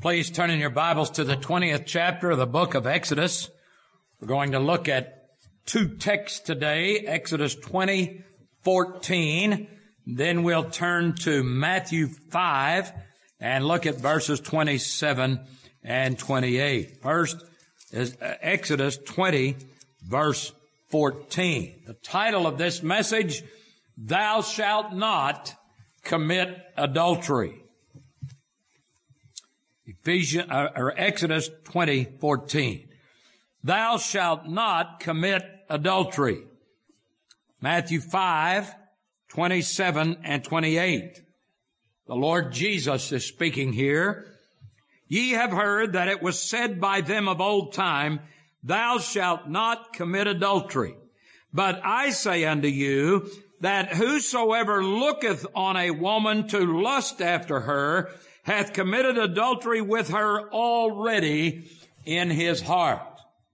Please turn in your Bibles to the 20th chapter of the book of Exodus. We're going to look at two texts today, Exodus 20:14. Then we'll turn to Matthew 5 and look at verses 27 and 28. First is Exodus 20, verse 14. The title of this message, Thou Shalt Not Commit Adultery. Exodus 20:14. Thou shalt not commit adultery. Matthew 5:27 and 28. The Lord Jesus is speaking here. Ye have heard that it was said by them of old time, Thou shalt not commit adultery. But I say unto you, that whosoever looketh on a woman to lust after her hath committed adultery with her already in his heart.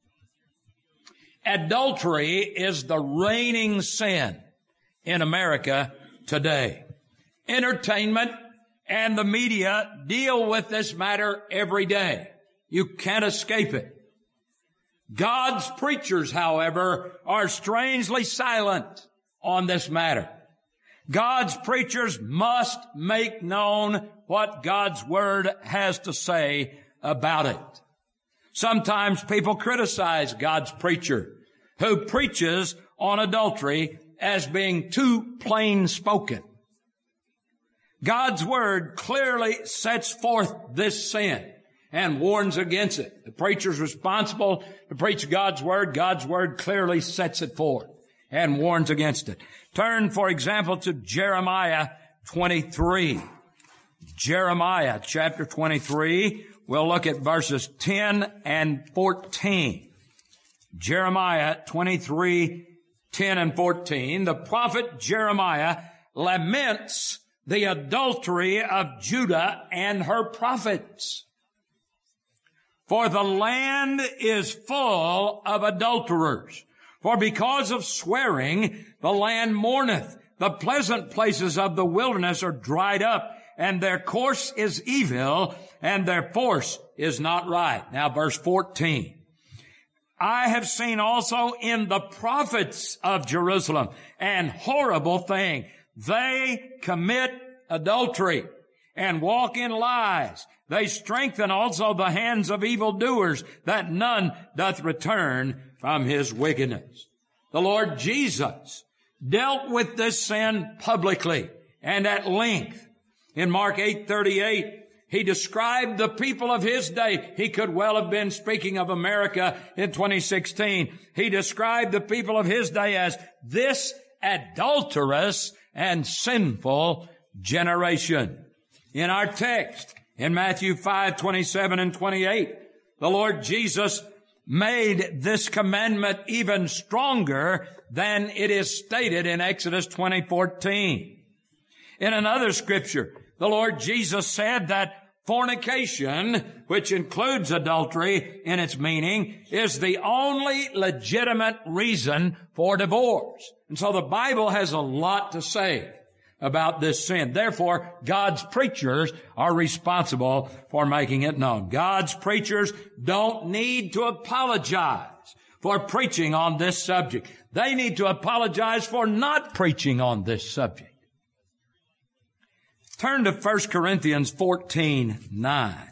Adultery is the reigning sin in America today. Entertainment and the media deal with this matter every day. You can't escape it. God's preachers, however, are strangely silent on this matter. God's preachers must make known what God's Word has to say about it. Sometimes people criticize God's preacher who preaches on adultery as being too plain spoken. God's Word clearly sets forth this sin and warns against it. The preacher's responsible to preach God's Word. God's Word clearly sets it forth and warns against it. Turn, for example, to Jeremiah 23. Jeremiah chapter 23. We'll look at verses 10 and 14. Jeremiah 23:10 and 14. The prophet Jeremiah laments the adultery of Judah and her prophets. For the land is full of adulterers. For because of swearing, the land mourneth. The pleasant places of the wilderness are dried up, and their course is evil, and their force is not right. Now, verse 14. I have seen also in the prophets of Jerusalem an horrible thing. They commit adultery and walk in lies. They strengthen also the hands of evildoers, that none doth return from his wickedness. The Lord Jesus dealt with this sin publicly and at length. In Mark 8:38, he described the people of his day. He could well have been speaking of America in 2016. He described the people of his day as this adulterous and sinful generation. In our text, in Matthew 5:27 and 28, the Lord Jesus made this commandment even stronger than it is stated in Exodus 20:14. In another scripture, the Lord Jesus said that fornication, which includes adultery in its meaning, is the only legitimate reason for divorce. And so the Bible has a lot to say about this sin. Therefore, God's preachers are responsible for making it known. God's preachers don't need to apologize for preaching on this subject. They need to apologize for not preaching on this subject. Turn to 1 Corinthians 14:9.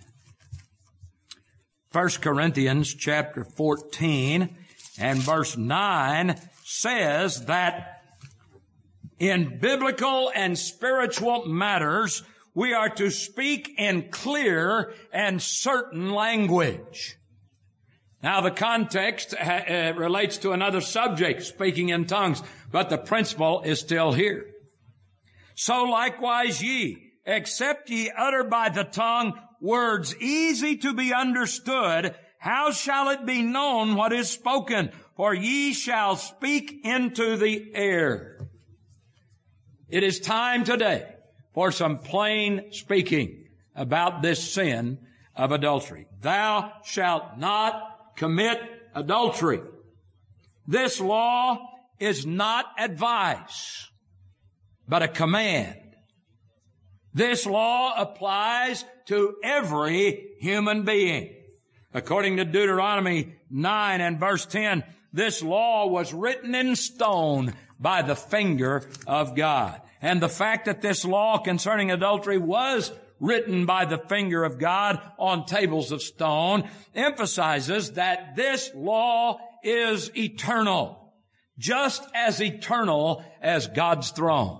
1 Corinthians chapter 14 and verse 9 says that in biblical and spiritual matters, we are to speak in clear and certain language. Now, the context relates to another subject, speaking in tongues, but the principle is still here. So likewise ye, except ye utter by the tongue words easy to be understood, how shall it be known what is spoken? For ye shall speak into the air. It is time today for some plain speaking about this sin of adultery. Thou shalt not commit adultery. This law is not advice, but a command. This law applies to every human being. According to Deuteronomy 9 and verse 10, this law was written in stone by the finger of God. And the fact that this law concerning adultery was written by the finger of God on tables of stone emphasizes that this law is eternal, just as eternal as God's throne.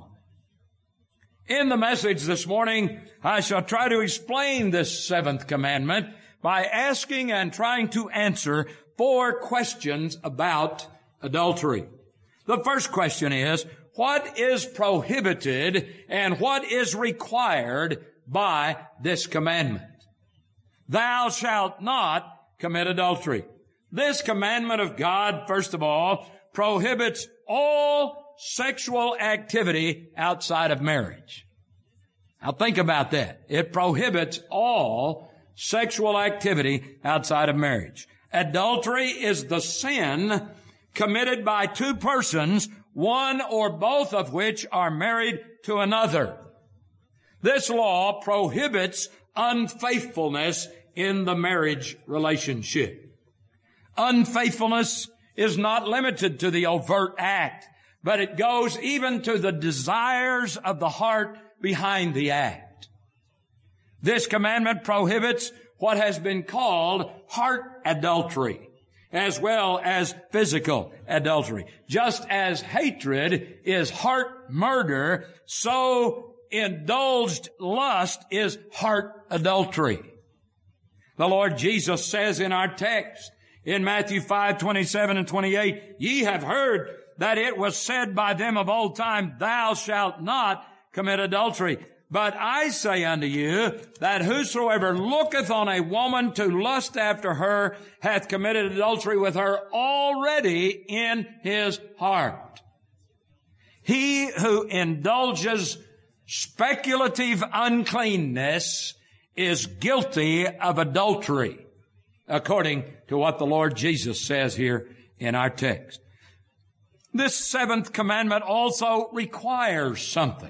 In the message this morning, I shall try to explain this seventh commandment by asking and trying to answer 4 questions about adultery. The first question is, what is prohibited and what is required by this commandment? Thou shalt not commit adultery. This commandment of God, first of all, prohibits all sexual activity outside of marriage. Now think about that. It prohibits all sexual activity outside of marriage. Adultery is the sin committed by 2 persons, one or both of which are married to another. This law prohibits unfaithfulness in the marriage relationship. Unfaithfulness is not limited to the overt act, but it goes even to the desires of the heart behind the act. This commandment prohibits what has been called heart adultery, as well as physical adultery. Just as hatred is heart murder, so indulged lust is heart adultery. The Lord Jesus says in our text, in Matthew 5:27 and 28, ye have heard that it was said by them of old time, thou shalt not commit adultery. But I say unto you that whosoever looketh on a woman to lust after her hath committed adultery with her already in his heart. He who indulges speculative uncleanness is guilty of adultery, according to what the Lord Jesus says here in our text. This seventh commandment also requires something.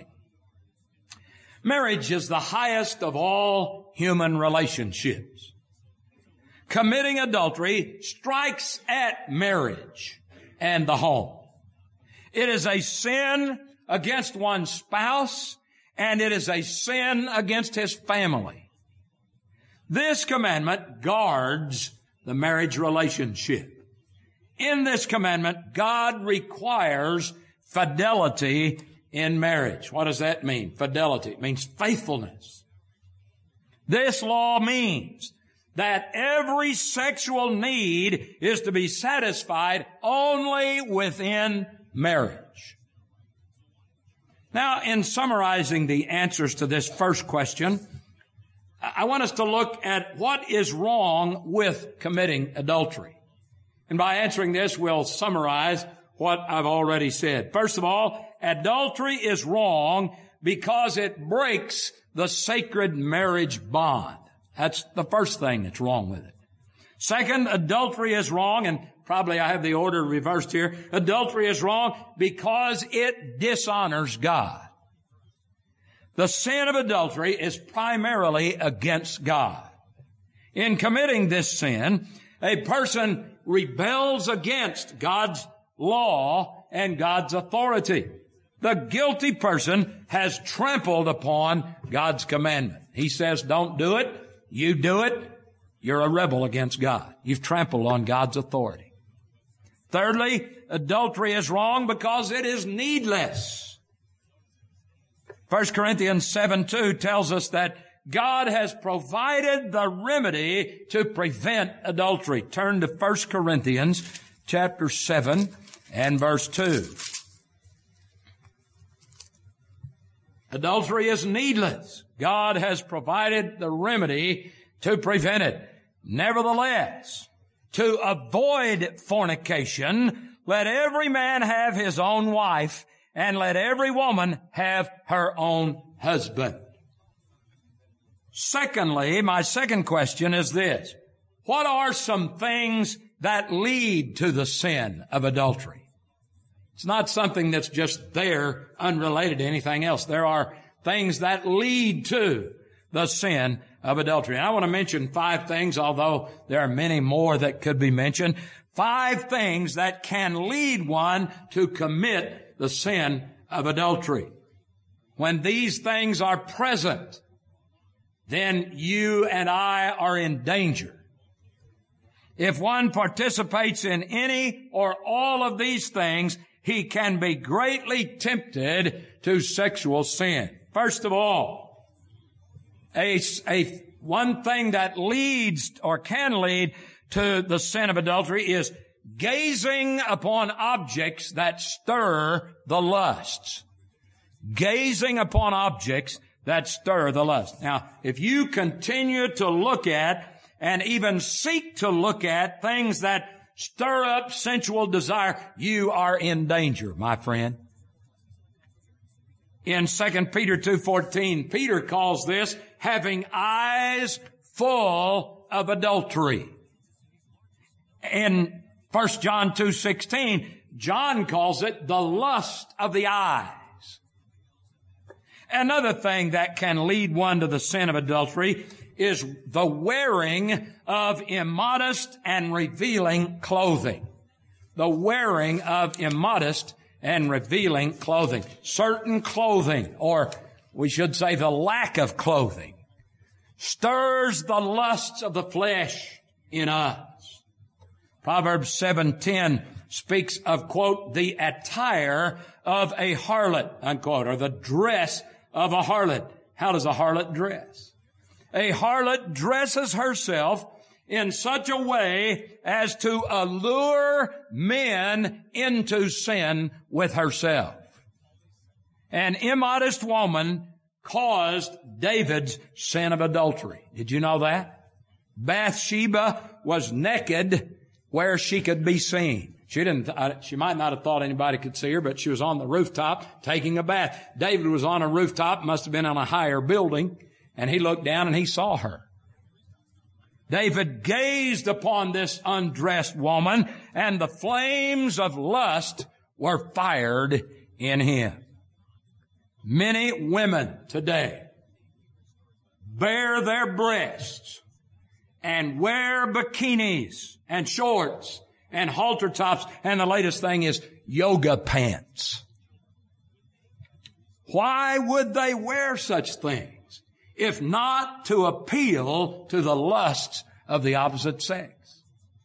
Marriage is the highest of all human relationships. Committing adultery strikes at marriage and the home. It is a sin against one's spouse, and it is a sin against his family. This commandment guards the marriage relationship. In this commandment, God requires fidelity in marriage. What does that mean? Fidelity. It means faithfulness. This law means that every sexual need is to be satisfied only within marriage. Now, in summarizing the answers to this first question, I want us to look at what is wrong with committing adultery. And by answering this, we'll summarize what I've already said. First of all, adultery is wrong because it breaks the sacred marriage bond. That's the first thing that's wrong with it. Second, adultery is wrong, and probably I have the order reversed here. Adultery is wrong because it dishonors God. The sin of adultery is primarily against God. In committing this sin, a person rebels against God's law and God's authority. The guilty person has trampled upon God's commandment. He says, don't do it. You do it. You're a rebel against God. You've trampled on God's authority. Thirdly, adultery is wrong because it is needless. 1 Corinthians 7:2 tells us that God has provided the remedy to prevent adultery. Turn to 1 Corinthians chapter 7 and verse 2. Adultery is needless. God has provided the remedy to prevent it. Nevertheless, to avoid fornication, let every man have his own wife, and let every woman have her own husband. Secondly, my second question is this. What are some things that lead to the sin of adultery? It's not something that's just there unrelated to anything else. There are things that lead to. the sin of adultery. And I want to mention 5 things, although there are many more that could be mentioned. 5 things that can lead one to commit the sin of adultery. When these things are present, then you and I are in danger. If one participates in any or all of these things, he can be greatly tempted to sexual sin. First of all, one thing that leads or can lead to the sin of adultery is gazing upon objects that stir the lusts. Gazing upon objects that stir the lust. Now, if you continue to look at and even seek to look at things that stir up sensual desire, you are in danger, my friend. In 2 Peter 2:14, Peter calls this having eyes full of adultery. In 1 John 2:16, John calls it the lust of the eyes. Another thing that can lead one to the sin of adultery is the wearing of immodest and revealing clothing. The wearing of immodest and revealing clothing. Certain clothing, or we should say the lack of clothing, stirs the lusts of the flesh in us. Proverbs 7:10 speaks of, quote, the attire of a harlot, unquote, or the dress of a harlot. How does a harlot dress? A harlot dresses herself in such a way as to allure men into sin with herself. An immodest woman caused David's sin of adultery. Did you know that? Bathsheba was naked where she could be seen. She might not have thought anybody could see her, but she was on the rooftop taking a bath. David was on a rooftop, must have been on a higher building, and he looked down and he saw her. David gazed upon this undressed woman, and the flames of lust were fired in him. Many women today bare their breasts and wear bikinis and shorts and halter tops, and the latest thing is yoga pants. Why would they wear such things if not to appeal to the lusts of the opposite sex?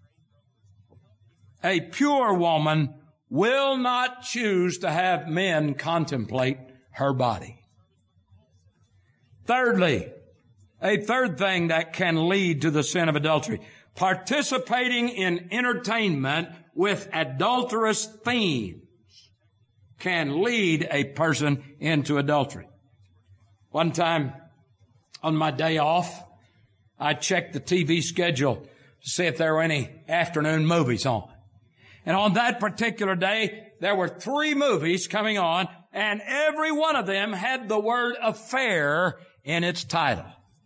A pure woman will not choose to have men contemplate her body. Thirdly, a third thing that can lead to the sin of adultery: participating in entertainment with adulterous themes can lead a person into adultery. One time, on my day off, I checked the TV schedule to see if there were any afternoon movies on. And on that particular day, there were 3 movies coming on, and every one of them had the word affair in its title.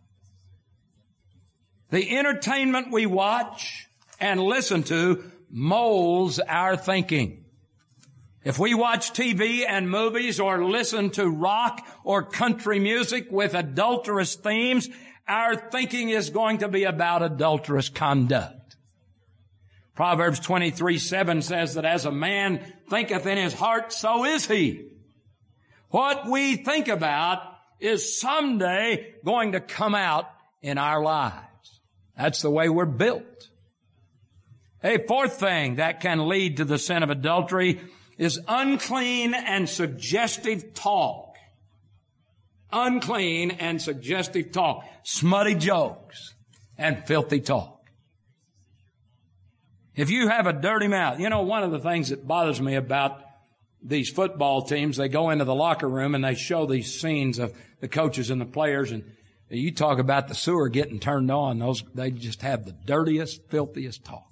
The entertainment we watch and listen to molds our thinking. If we watch TV and movies or listen to rock or country music with adulterous themes, our thinking is going to be about adulterous conduct. Proverbs 23:7 says that as a man thinketh in his heart, so is he. What we think about is someday going to come out in our lives. That's the way we're built. A fourth thing that can lead to the sin of adultery is unclean and suggestive talk. Unclean and suggestive talk. Smutty jokes and filthy talk. If you have a dirty mouth, you know, one of the things that bothers me about these football teams, they go into the locker room and they show these scenes of the coaches and the players, and you talk about the sewer getting turned on. They just have the dirtiest, filthiest talk.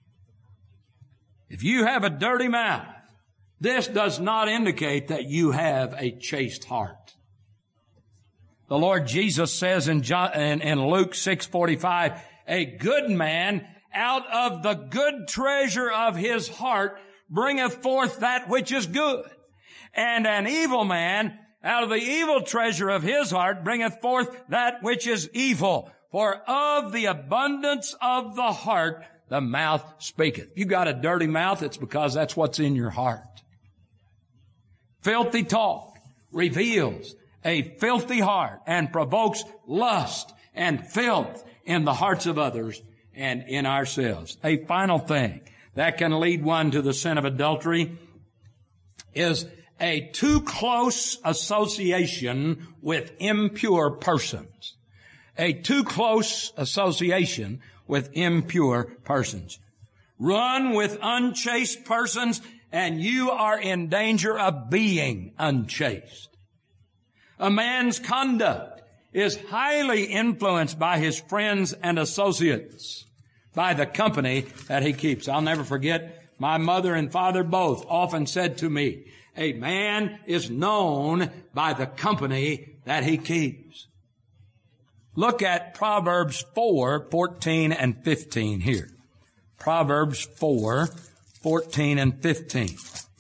If you have a dirty mouth, this does not indicate that you have a chaste heart. The Lord Jesus says in Luke 6:45, a good man out of the good treasure of his heart bringeth forth that which is good, and an evil man out of the evil treasure of his heart bringeth forth that which is evil. For of the abundance of the heart the mouth speaketh. You got a dirty mouth, it's because that's what's in your heart. Filthy talk reveals a filthy heart and provokes lust and filth in the hearts of others and in ourselves. A final thing that can lead one to the sin of adultery is a too close association with impure persons. A too close association with impure persons. Run with unchaste persons and you are in danger of being unchaste. A man's conduct is highly influenced by his friends and associates, by the company that he keeps. I'll never forget, my mother and father both often said to me, a man is known by the company that he keeps. Look at Proverbs 4:14 and 15 here. Proverbs 4:14 and 15.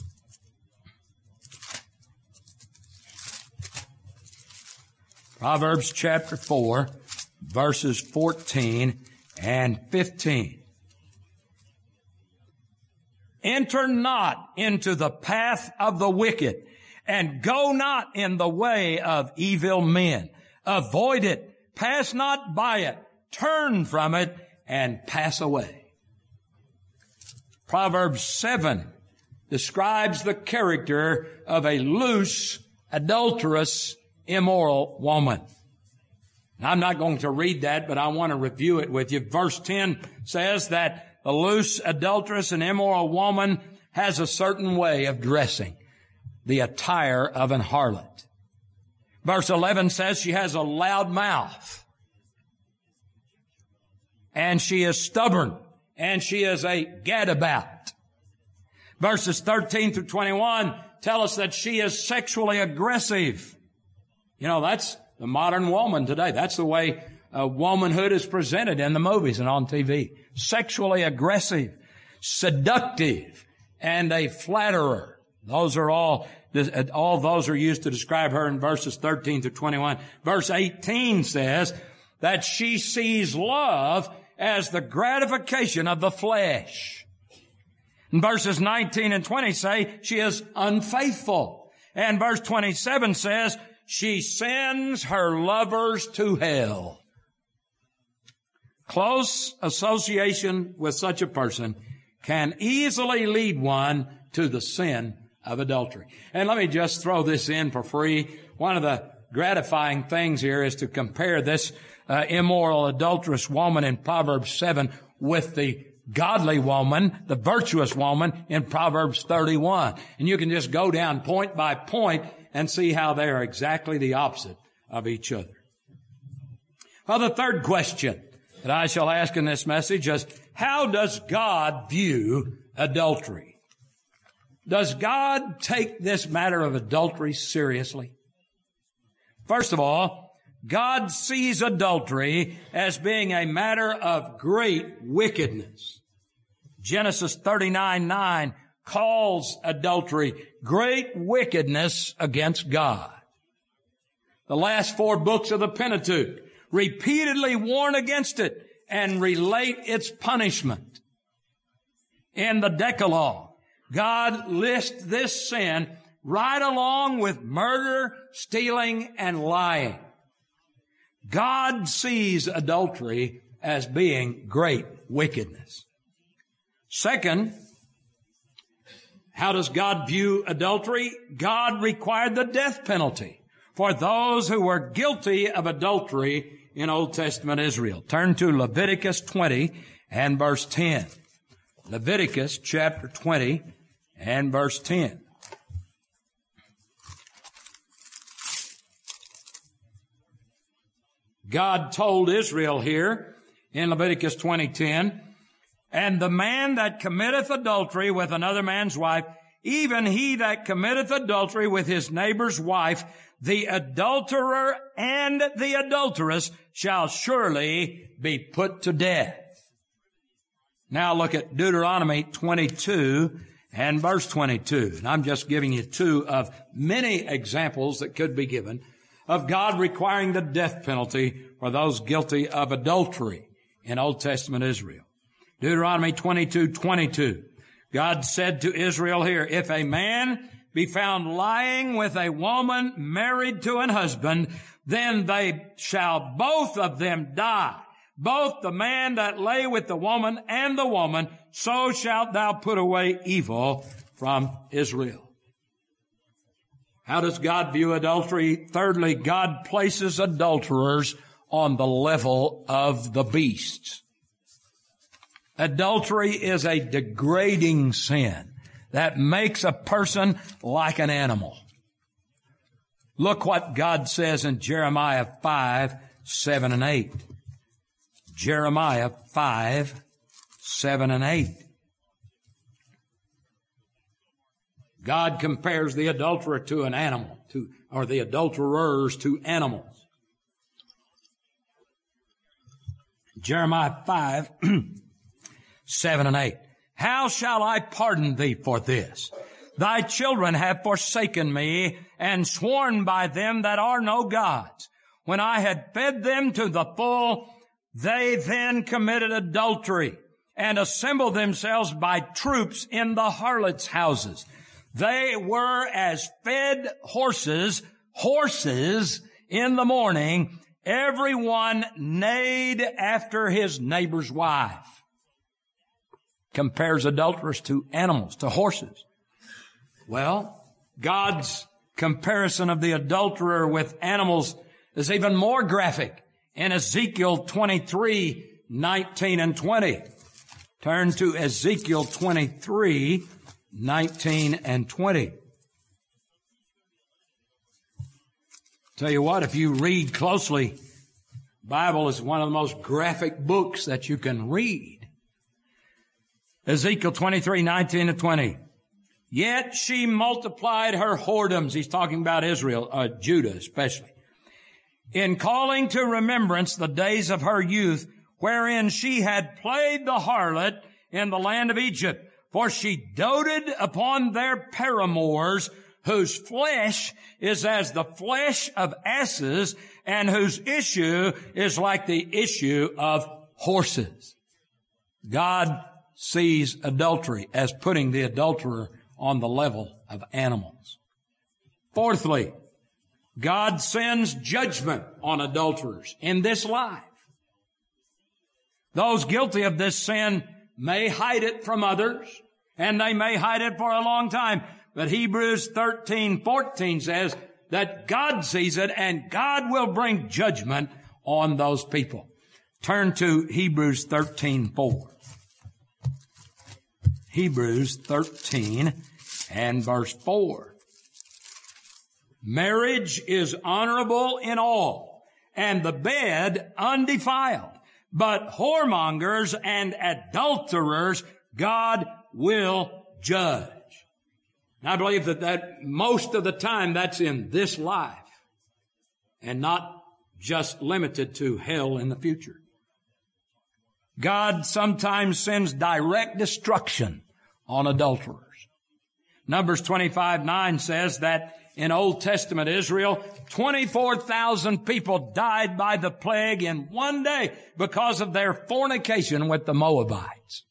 Proverbs chapter 4, verses 14 and 15. Enter not into the path of the wicked, and go not in the way of evil men. Avoid it, pass not by it, turn from it, and pass away. Proverbs 7 describes the character of a loose, adulterous, immoral woman. Now, I'm not going to read that, but I want to review it with you. Verse 10 says that the loose, adulterous, and immoral woman has a certain way of dressing, the attire of an harlot. Verse 11 says she has a loud mouth, and she is stubborn, and she is a gadabout. Verses 13 through 21 tell us that she is sexually aggressive. You know, that's the modern woman today. That's the way womanhood is presented in the movies and on TV. Sexually aggressive, seductive, and a flatterer. Those are all those are used to describe her in verses 13 through 21. Verse 18 says that she sees love as the gratification of the flesh. And verses 19 and 20 say she is unfaithful. And verse 27 says she sends her lovers to hell. Close association with such a person can easily lead one to the sin of adultery. And let me just throw this in for free. One of the gratifying things here is to compare this immoral, adulterous woman in Proverbs 7 with the godly woman, the virtuous woman in Proverbs 31. And you can just go down point by point and see how they are exactly the opposite of each other. Well, the third question that I shall ask in this message is, how does God view adultery? Does God take this matter of adultery seriously? First of all, God sees adultery as being a matter of great wickedness. Genesis 39:9 calls adultery great wickedness against God. The last 4 books of the Pentateuch repeatedly warn against it and relate its punishment. In the Decalogue, God lists this sin right along with murder, stealing, and lying. God sees adultery as being great wickedness. Second, how does God view adultery? God required the death penalty for those who were guilty of adultery in Old Testament Israel. Turn to Leviticus 20 and verse 10. Leviticus chapter 20 and verse 10. God told Israel here in Leviticus 20:10, and the man that committeth adultery with another man's wife, even he that committeth adultery with his neighbor's wife, the adulterer and the adulteress shall surely be put to death. Now look at Deuteronomy 22 and verse 22. And I'm just giving you two of many examples that could be given of God requiring the death penalty for those guilty of adultery in Old Testament Israel. Deuteronomy 22:22. God said to Israel here, if a man be found lying with a woman married to an husband, then they shall both of them die. Both the man that lay with the woman and the woman, so shalt thou put away evil from Israel. How does God view adultery? Thirdly, God places adulterers on the level of the beasts. Adultery is a degrading sin that makes a person like an animal. Look what God says in Jeremiah 5:7 and 8. Jeremiah 5:7 and 8. God compares the adulterer to an animal, or the adulterers to animals. Jeremiah 5:7 and 8. How shall I pardon thee for this? Thy children have forsaken me and sworn by them that are no gods. When I had fed them to the full, they then committed adultery and assembled themselves by troops in the harlots' houses. They were as fed horses in the morning. Everyone neighed after his neighbor's wife. Compares adulterers to animals, to horses. Well, God's comparison of the adulterer with animals is even more graphic in Ezekiel 23:19 and 20. Turn to Ezekiel 23:19 and 20. Tell you what, if you read closely, the Bible is one of the most graphic books that you can read. Ezekiel 23:19 and 20. Yet she multiplied her whoredoms. He's talking about Israel, Judah especially. In calling to remembrance the days of her youth, wherein she had played the harlot in the land of Egypt. For she doted upon their paramours, whose flesh is as the flesh of asses, and whose issue is like the issue of horses. God sees adultery as putting the adulterer on the level of animals. Fourthly, God sends judgment on adulterers in this life. Those guilty of this sin may hide it from others, and they may hide it for a long time. But Hebrews 13:14 says that God sees it, and God will bring judgment on those people. Turn to Hebrews 13:4. Hebrews 13 and verse 4. Marriage is honorable in all, and the bed undefiled. But whoremongers and adulterers God will judge. And I believe that most of the time that's in this life and not just limited to hell in the future. God sometimes sends direct destruction on adulterers. Numbers 25:9 says that in Old Testament Israel, 24,000 people died by the plague in one day because of their fornication with the Moabites.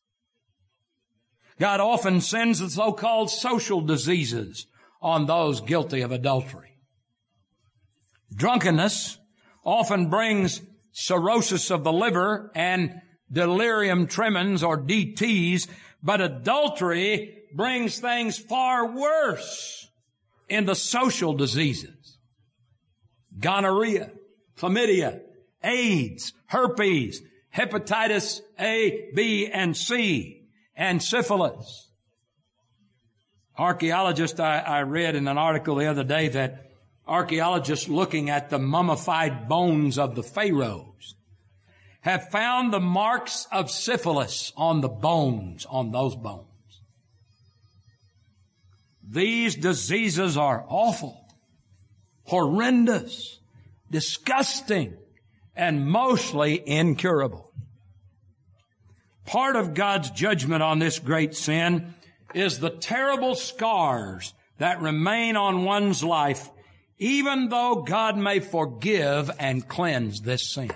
God often sends the so-called social diseases on those guilty of adultery. Drunkenness often brings cirrhosis of the liver and delirium tremens or DTs, but adultery brings things far worse in the social diseases. Gonorrhea, chlamydia, AIDS, herpes, hepatitis A, B, and C, and syphilis. Archaeologists, I read in an article the other day that archaeologists looking at the mummified bones of the pharaohs have found the marks of syphilis on the bones, on those bones. These diseases are awful, horrendous, disgusting, and mostly incurable. Part of God's judgment on this great sin is the terrible scars that remain on one's life, even though God may forgive and cleanse this sin.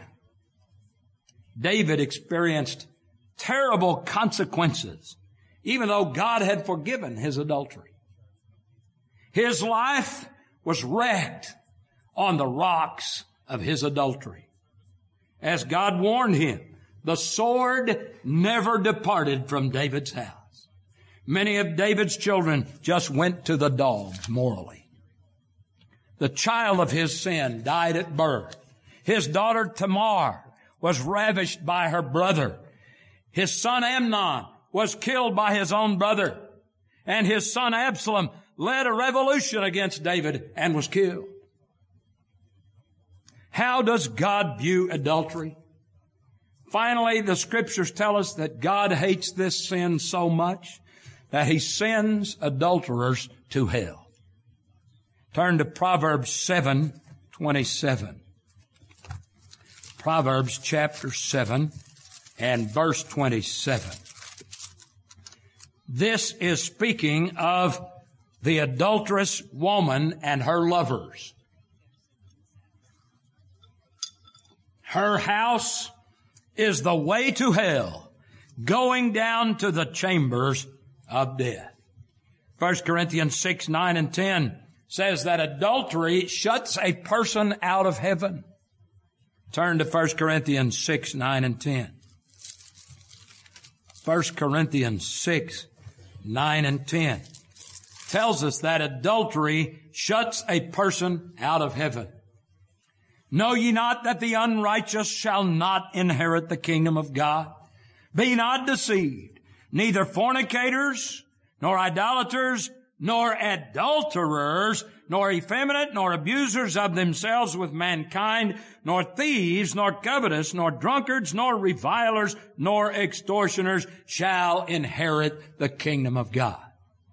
David experienced terrible consequences, even though God had forgiven his adultery. His life was wrecked on the rocks of his adultery. As God warned him, the sword never departed from David's house. Many of David's children just went to the dogs morally. The child of his sin died at birth. His daughter Tamar was ravished by her brother. His son Amnon was killed by his own brother. And his son Absalom led a revolution against David and was killed. How does God view adultery? Finally, the scriptures tell us that God hates this sin so much that he sends adulterers to hell. Turn to Proverbs 7:27. Proverbs chapter 7 and verse 27. This is speaking of the adulterous woman and her lovers. Her house is the way to hell, going down to the chambers of death. 1 Corinthians 6:9 and 10 says that adultery shuts a person out of heaven. Turn to 1 Corinthians 6:9 and 10. 1 Corinthians 6:9 and 10 tells us that adultery shuts a person out of heaven. Know ye not that the unrighteous shall not inherit the kingdom of God? Be not deceived. Neither fornicators, nor idolaters, nor adulterers, nor effeminate, nor abusers of themselves with mankind, nor thieves, nor covetous, nor drunkards, nor revilers, nor extortioners shall inherit the kingdom of God.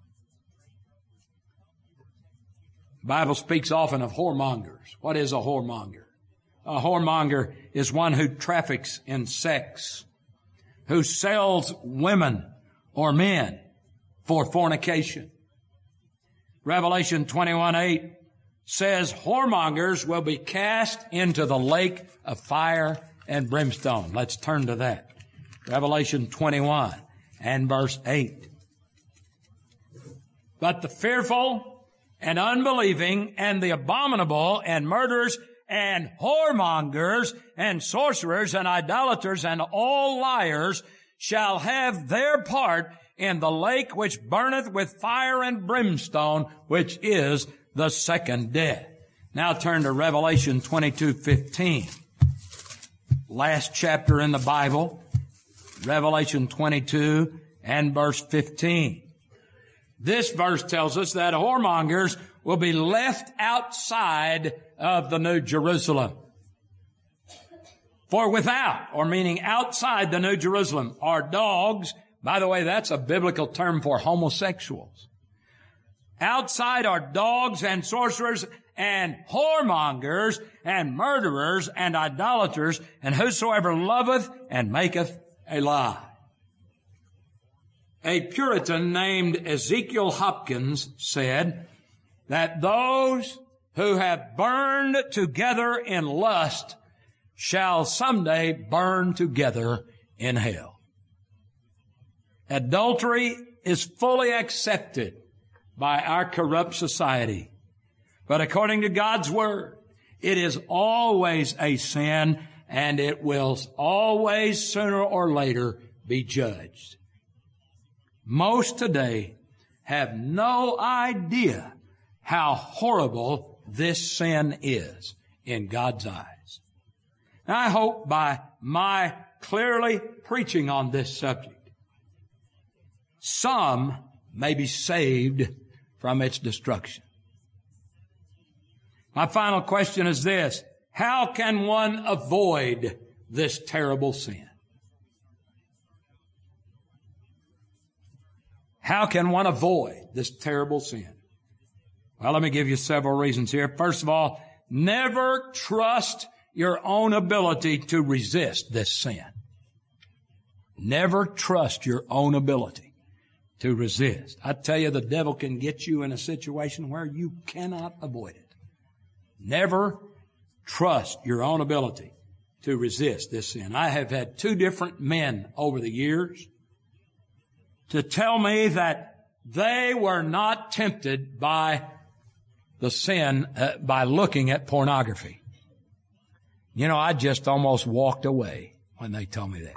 The Bible speaks often of whoremongers. What is a whoremonger? A whoremonger is one who traffics in sex, who sells women or men for fornication. Revelation 21:8 says whoremongers will be cast into the lake of fire and brimstone. Let's turn to that. Revelation 21 and verse 8. But the fearful and unbelieving and the abominable and murderers and whoremongers and sorcerers and idolaters and all liars shall have their part in the lake which burneth with fire and brimstone, which is the second death. Now turn to Revelation 22:15. Last chapter in the Bible, Revelation 22 and verse 15. This verse tells us that whoremongers will be left outside of the New Jerusalem. For without, or meaning outside the New Jerusalem, are dogs. By the way, that's a biblical term for homosexuals. Outside are dogs and sorcerers and whoremongers and murderers and idolaters and whosoever loveth and maketh a lie. A Puritan named Ezekiel Hopkins said that those who have burned together in lust shall someday burn together in hell. Adultery is fully accepted by our corrupt society. But according to God's Word, it is always a sin, and it will always, sooner or later, be judged. Most today have no idea how horrible this sin is in God's eyes. And I hope by my clearly preaching on this subject, some may be saved from its destruction. My final question is this: how can one avoid this terrible sin? How can one avoid this terrible sin? Well, let me give you several reasons here. First of all, never trust your own ability to resist this sin. Never trust your own ability to resist. I tell you, the devil can get you in a situation where you cannot avoid it. Never trust your own ability to resist this sin. I have had 2 different men over the years to tell me that they were not tempted by the sin by looking at pornography. You know, I just almost walked away when they told me that.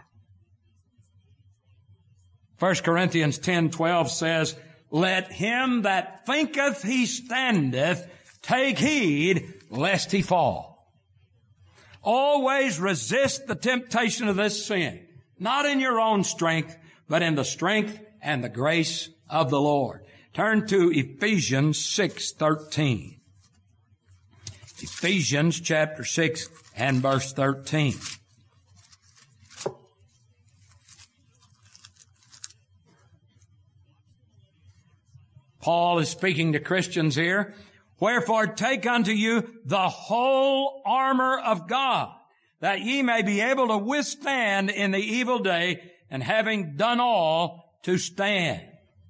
1 Corinthians 10:12 says, "Let him that thinketh he standeth take heed lest he fall." Always resist the temptation of this sin, not in your own strength, but in the strength and the grace of the Lord. Turn to Ephesians 6:13. Ephesians chapter 6 and verse 13. Paul is speaking to Christians here. "Wherefore take unto you the whole armor of God, that ye may be able to withstand in the evil day, and having done all, to stand."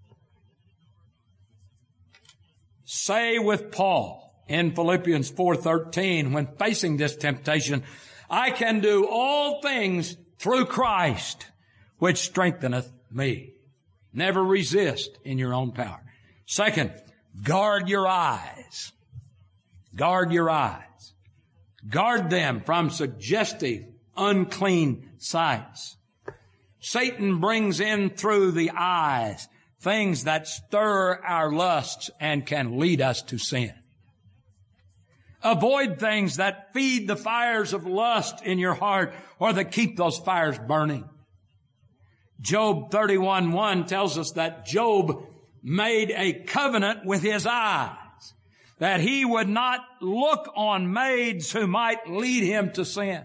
Say with Paul in Philippians 4:13, when facing this temptation, "I can do all things through Christ, which strengtheneth me." Never resist in your own power. Second, guard your eyes. Guard your eyes. Guard them from suggestive, unclean sights. Satan brings in through the eyes things that stir our lusts and can lead us to sin. Avoid things that feed the fires of lust in your heart or that keep those fires burning. Job 31:1 tells us that Job made a covenant with his eyes, that he would not look on maids who might lead him to sin.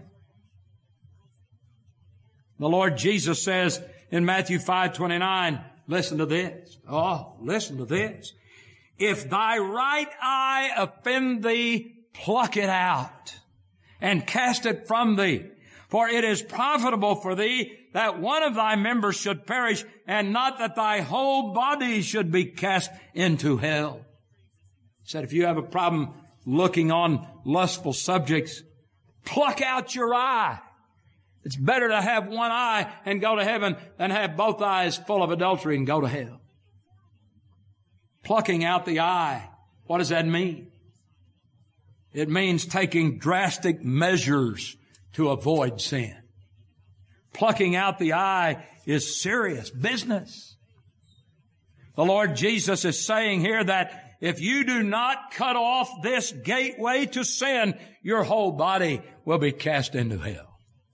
The Lord Jesus says in Matthew 5:29, listen to this. Oh, listen to this. "If thy right eye offend thee, pluck it out and cast it from thee. For it is profitable for thee that one of thy members should perish, and not that thy whole body should be cast into hell." He said, if you have a problem looking on lustful subjects, pluck out your eye. It's better to have one eye and go to heaven than have both eyes full of adultery and go to hell. Plucking out the eye, what does that mean? It means taking drastic measures to avoid sin. Plucking out the eye is serious business. The Lord Jesus is saying here that if you do not cut off this gateway to sin, your whole body will be cast into hell.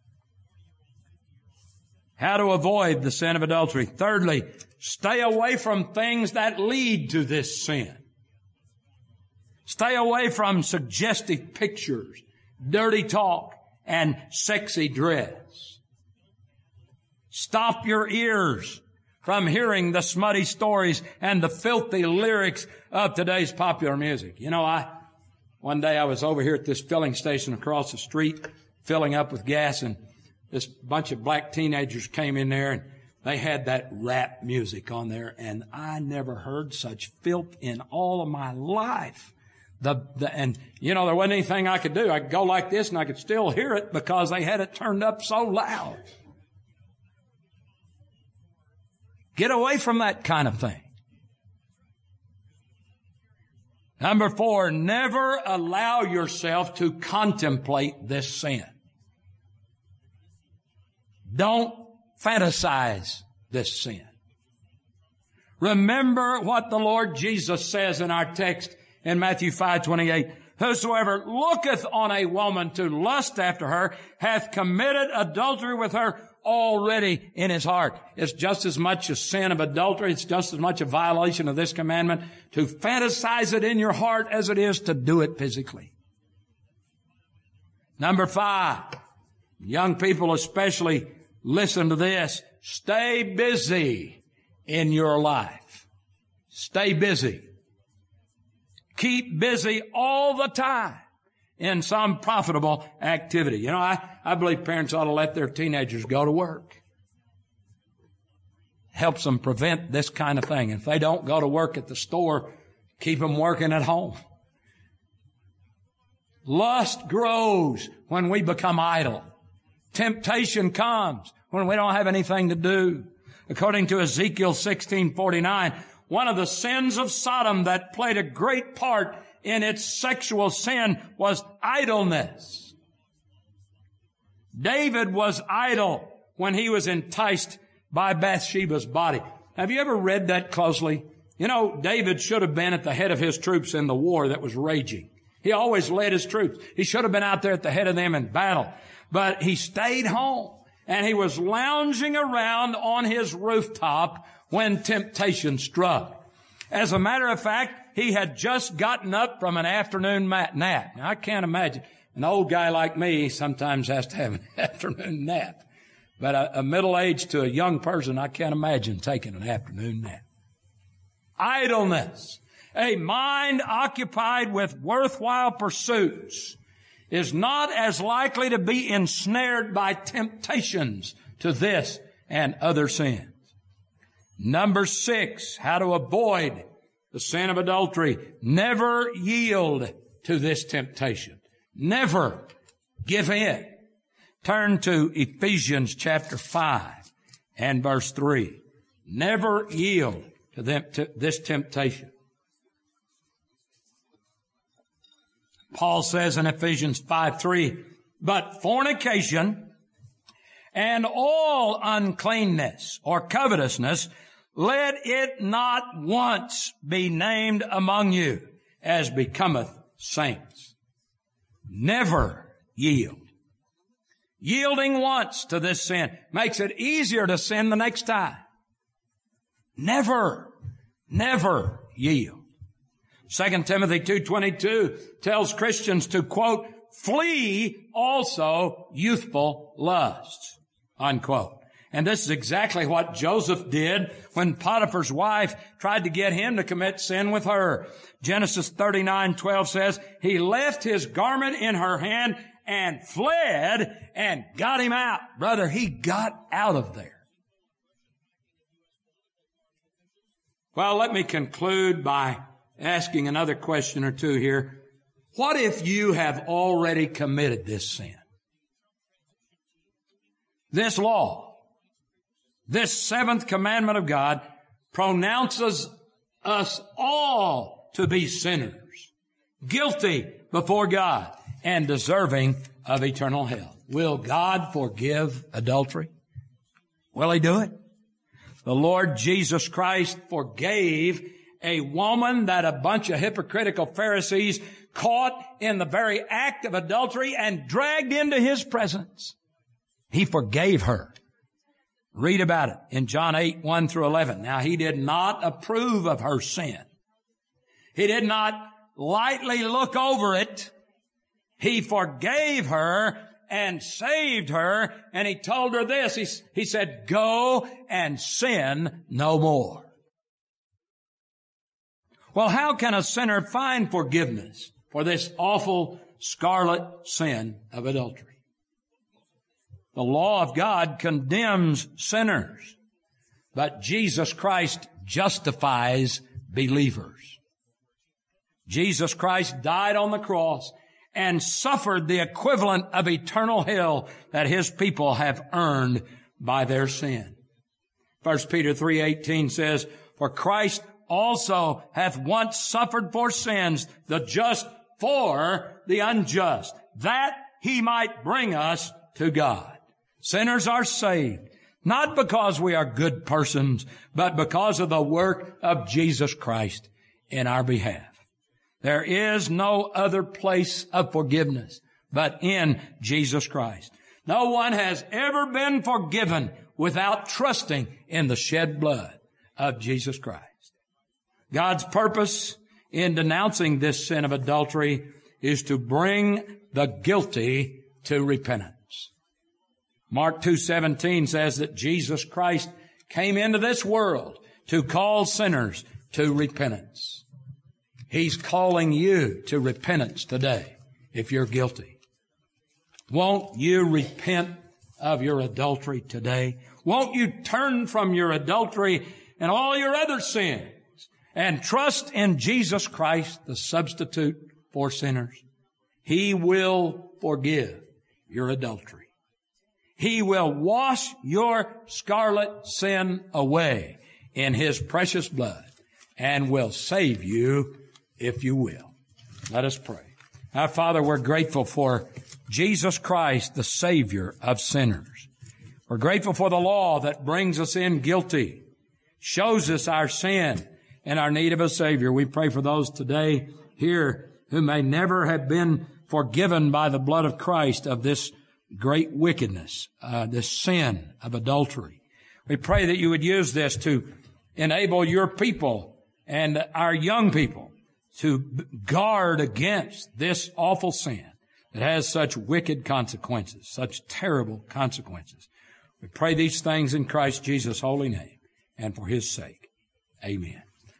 How to avoid the sin of adultery? Thirdly, stay away from things that lead to this sin. Stay away from suggestive pictures, dirty talk, and sexy dress. Stop your ears from hearing the smutty stories and the filthy lyrics of today's popular music. You know, one day I was over here at this filling station across the street, filling up with gas, and this bunch of black teenagers came in there, and they had that rap music on there, and I never heard such filth in all of my life. And you know, there wasn't anything I could do. I could go like this and I could still hear it because they had it turned up so loud. Get away from that kind of thing. Number 4, never allow yourself to contemplate this sin. Don't fantasize this sin. Remember what the Lord Jesus says in our text in Matthew 5:28. "Whosoever looketh on a woman to lust after her hath committed adultery with her already in his heart." It's just as much a sin of adultery. It's just as much a violation of this commandment to fantasize it in your heart as it is to do it physically. Number 5, young people especially, listen to this. Stay busy in your life. Stay busy. Keep busy all the time in some profitable activity. You know, I believe parents ought to let their teenagers go to work. helps them prevent this kind of thing. If they don't go to work at the store, keep them working at home. Lust grows when we become idle. Temptation comes when we don't have anything to do. According to Ezekiel 16:49, one of the sins of Sodom that played a great part in its sexual sin was idleness. David was idle when he was enticed by Bathsheba's body. Have you ever read that closely? You know, David should have been at the head of his troops in the war that was raging. He always led his troops. He should have been out there at the head of them in battle. But he stayed home, and he was lounging around on his rooftop when temptation struck. As a matter of fact, he had just gotten up from an afternoon nap. Now, I can't imagine. An old guy like me sometimes has to have an afternoon nap. But a middle-aged to a young person, I can't imagine taking an afternoon nap. Idleness, a mind occupied with worthwhile pursuits, is not as likely to be ensnared by temptations to this and other sins. Number 6, how to avoid the sin of adultery. Never yield to this temptation. Never give in. Turn to Ephesians chapter 5 and verse 3. Never yield to this temptation. Paul says in Ephesians 5:3, but fornication and all uncleanness or covetousness, let it not once be named among you as becometh saints. Never yield. Yielding once to this sin makes it easier to sin the next time. Never yield. 2 Timothy 2:22 tells Christians to, quote, flee also youthful lusts, unquote. And this is exactly what Joseph did when Potiphar's wife tried to get him to commit sin with her. Genesis 39:12 says, he left his garment in her hand and fled and got him out. Brother, he got out of there. Well, let me conclude by asking another question or two here. What if you have already committed this sin? This law, this 7th commandment of God, pronounces us all to be sinners, guilty before God, and deserving of eternal hell. Will God forgive adultery? Will He do it? The Lord Jesus Christ forgave a woman that a bunch of hypocritical Pharisees caught in the very act of adultery and dragged into His presence. He forgave her. Read about it in John 8:1-11. Now, He did not approve of her sin. He did not lightly look over it. He forgave her and saved her, and He told her this. He said, go and sin no more. Well, how can a sinner find forgiveness for this awful scarlet sin of adultery? The law of God condemns sinners, but Jesus Christ justifies believers. Jesus Christ died on the cross and suffered the equivalent of eternal hell that His people have earned by their sin. 1 Peter 3:18 says, for Christ also hath once suffered for sins, the just for the unjust, that He might bring us to God. Sinners are saved, not because we are good persons, but because of the work of Jesus Christ in our behalf. There is no other place of forgiveness but in Jesus Christ. No one has ever been forgiven without trusting in the shed blood of Jesus Christ. God's purpose in denouncing this sin of adultery is to bring the guilty to repentance. Mark 2:17 says that Jesus Christ came into this world to call sinners to repentance. He's calling you to repentance today if you're guilty. Won't you repent of your adultery today? Won't you turn from your adultery and all your other sins and trust in Jesus Christ, the substitute for sinners? He will forgive your adultery. He will wash your scarlet sin away in His precious blood and will save you if you will. Let us pray. Our Father, we're grateful for Jesus Christ, the Savior of sinners. We're grateful for the law that brings us in guilty, shows us our sin and our need of a Savior. We pray for those today here who may never have been forgiven by the blood of Christ of this great wickedness, this sin of adultery. We pray that you would use this to enable your people and our young people to guard against this awful sin that has such wicked consequences, such terrible consequences. We pray these things in Christ Jesus' holy name and for His sake. Amen.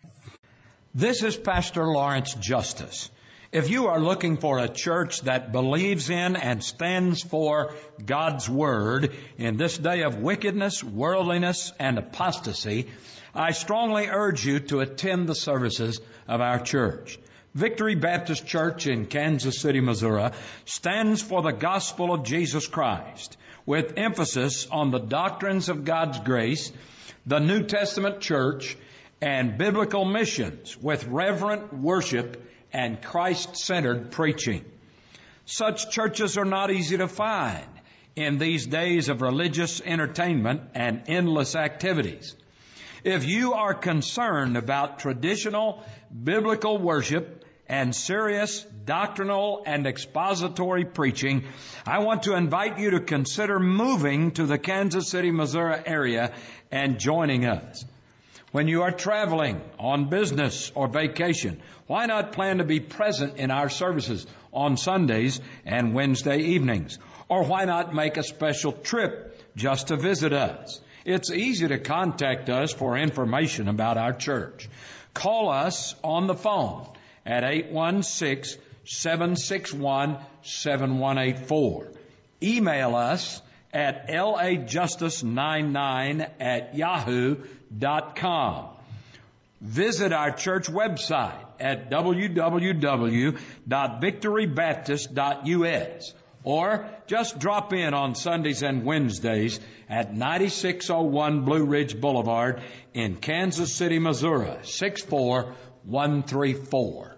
This is Pastor Lawrence Justice. If you are looking for a church that believes in and stands for God's Word in this day of wickedness, worldliness, and apostasy, I strongly urge you to attend the services of our church. Victory Baptist Church in Kansas City, Missouri stands for the gospel of Jesus Christ with emphasis on the doctrines of God's grace, the New Testament church, and biblical missions with reverent worship and Christ-centered preaching. Such churches are not easy to find in these days of religious entertainment and endless activities. If you are concerned about traditional biblical worship and serious doctrinal and expository preaching, I want to invite you to consider moving to the Kansas City, Missouri area and joining us. When you are traveling on business or vacation, why not plan to be present in our services on Sundays and Wednesday evenings? Or why not make a special trip just to visit us? It's easy to contact us for information about our church. Call us on the phone at 816-761-7184. Email us at lajustice99@yahoo.com. Visit our church website at www.victorybaptist.us. Or just drop in on Sundays and Wednesdays at 9601 Blue Ridge Boulevard in Kansas City, Missouri, 64134.